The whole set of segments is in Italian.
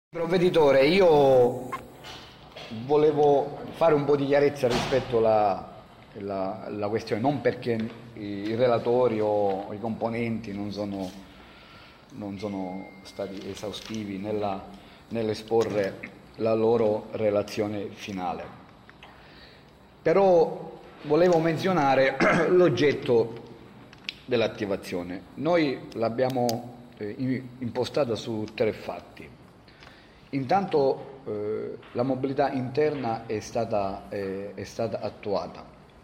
Provveditore, io volevo fare un po' di chiarezza rispetto alla questione, non perché i relatori o i componenti non sono stati esaustivi nell'esporre la loro relazione finale, però volevo menzionare l'oggetto dell'attivazione. Noi l'abbiamo impostata su tre fatti. Intanto la mobilità interna è stata attuata,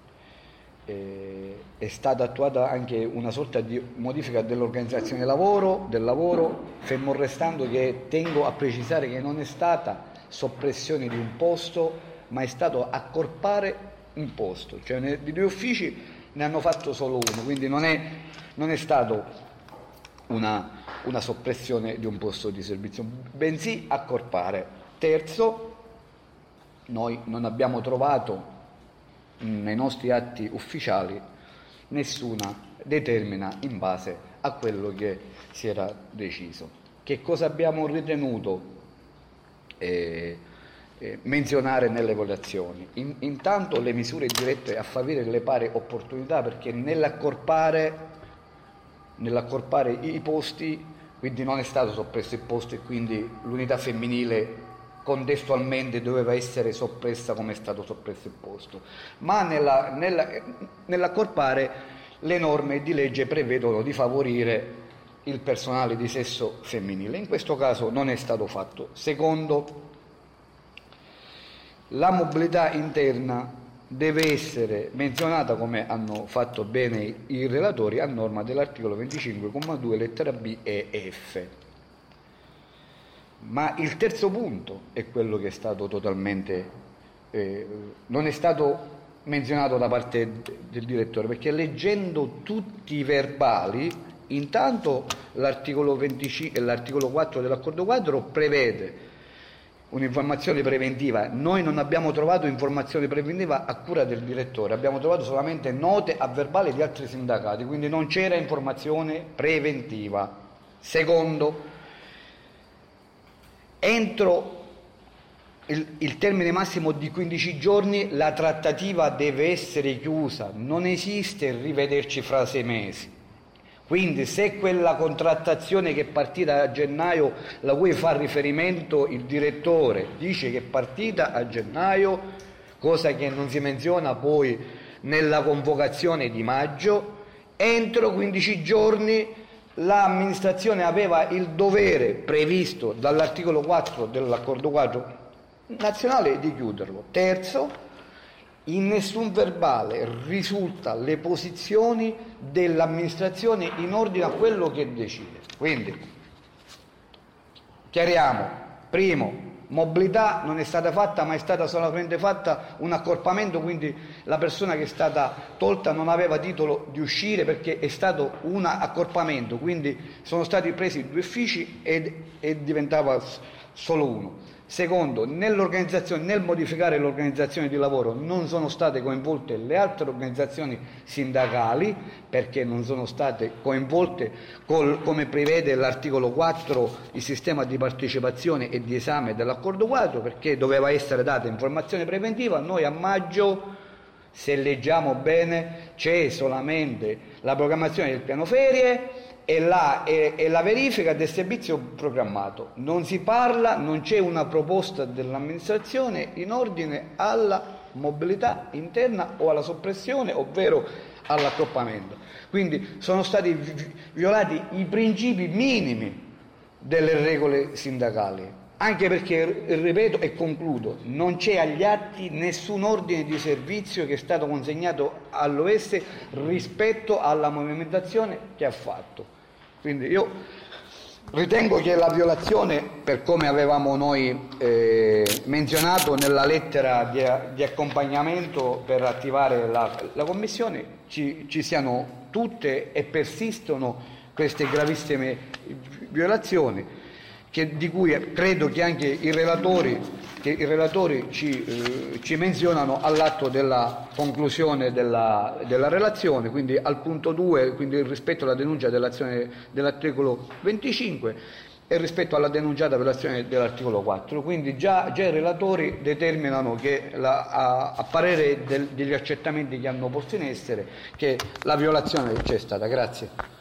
è stata attuata anche una sorta di modifica dell'organizzazione del lavoro, fermo restando che tengo a precisare che non è stata soppressione di un posto, ma è stato accorpare un posto, cioè di due uffici ne hanno fatto solo uno, quindi non è stato una soppressione di un posto di servizio, bensì accorpare. Terzo, noi non abbiamo trovato nei nostri atti ufficiali nessuna determina in base a quello che si era deciso. Che cosa abbiamo ritenuto menzionare nelle votazioni? Intanto le misure dirette a favorire le pari opportunità, perché nell'accorpare i posti, quindi non è stato soppresso il posto e quindi l'unità femminile contestualmente doveva essere soppressa come è stato soppresso il posto, ma nell'accorpare le norme di legge prevedono di favorire il personale di sesso femminile. In questo caso non è stato fatto. Secondo, la mobilità interna deve essere menzionata, come hanno fatto bene i relatori, a norma dell'articolo 25,2 lettera B e F. Ma il terzo punto è quello che è stato totalmente non è stato menzionato da parte del direttore, perché leggendo tutti i verbali, intanto l'articolo 25 e l'articolo 4 dell'accordo quadro prevede un'informazione preventiva. Noi non abbiamo trovato informazione preventiva a cura del direttore, abbiamo trovato solamente note a verbale di altri sindacati, quindi non c'era informazione preventiva. Secondo, entro il termine massimo di 15 giorni la trattativa deve essere chiusa, non esiste rivederci fra 6 mesi. Quindi se quella contrattazione che è partita a gennaio, la cui fa riferimento il direttore, dice che è partita a gennaio, cosa che non si menziona poi nella convocazione di maggio, entro 15 giorni l'amministrazione aveva il dovere previsto dall'articolo 4 dell'accordo quadro nazionale di chiuderlo. Terzo, in nessun verbale risulta le posizioni dell'amministrazione in ordine a quello che decide. Quindi chiariamo: primo, mobilità non è stata fatta, ma è stata solamente fatta un accorpamento, quindi la persona che è stata tolta non aveva titolo di uscire perché è stato un accorpamento, quindi sono stati presi due uffici e diventava solo uno. Secondo, nel modificare l'organizzazione di lavoro non sono state coinvolte le altre organizzazioni sindacali, perché non sono state coinvolte come prevede l'articolo 4 il sistema di partecipazione e di esame dell'accordo quadro, perché doveva essere data informazione preventiva. Noi a maggio, se leggiamo bene, c'è solamente la programmazione del piano ferie e la verifica del servizio programmato. Non si parla, non c'è una proposta dell'amministrazione in ordine alla mobilità interna o alla soppressione, ovvero all'accorpamento. Quindi sono stati violati i principi minimi delle regole sindacali, anche perché, ripeto e concludo, non c'è agli atti nessun ordine di servizio che è stato consegnato all'OS rispetto alla movimentazione che ha fatto. Quindi io ritengo che la violazione, per come avevamo noi menzionato nella lettera di accompagnamento per attivare la commissione, ci siano tutte e persistono queste gravissime violazioni, di cui credo che anche i relatori ci menzionano all'atto della conclusione della relazione, quindi al punto 2, quindi rispetto alla denuncia dell'azione dell'articolo 25, e rispetto alla denunciata violazione dell'articolo 4. Quindi già i relatori determinano che a parere degli accertamenti che hanno posto in essere che la violazione c'è stata. Grazie.